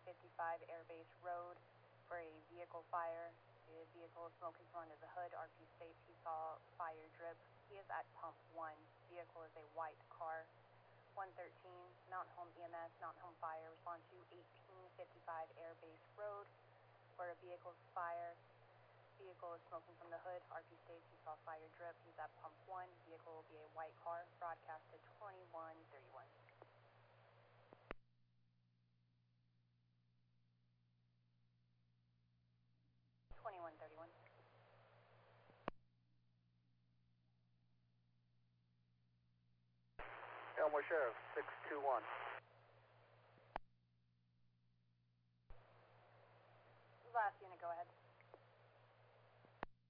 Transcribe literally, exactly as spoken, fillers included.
fifty-five Airbase Road for a vehicle fire. The vehicle is smoking from under the hood. R P states he saw fire drip. He is at pump one. Vehicle is a white car. one thirteen, Mountain Home E M S, Mountain Home Fire, respond to eighteen fifty-five Airbase Road for a vehicle's fire. Vehicle is smoking from the hood. R P states he saw fire drip. He's at pump one. Vehicle will be a white car. Broadcast to twenty-one thirty-one. twenty-one thirty-one. Elmore Sheriff, six two one. Last unit, go ahead.